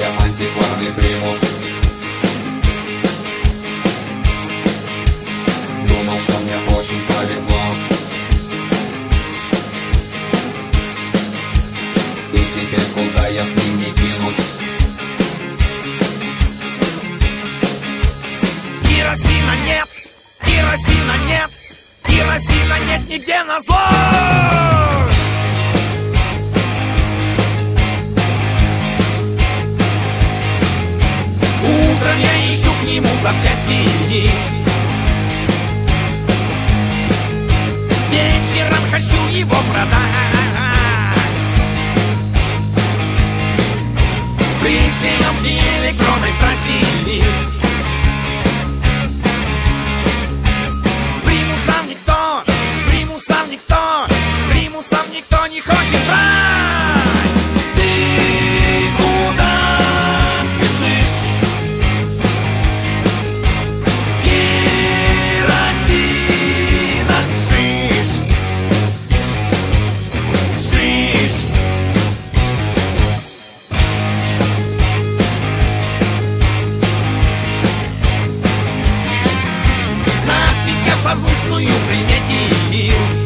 антикварный примус. Думал, что мне очень повезло, и теперь куда я с ним не кинусь. Керосина нет, керосина нет, керосина нет нигде назло. Утром я ищу к нему запчасти, вечером хочу его продать. При всеобщей электронной страсти примусом никто не хочет брать. Ты куда спешишь? Керосина, шиш, шиш. Надпись я созвучную приметил.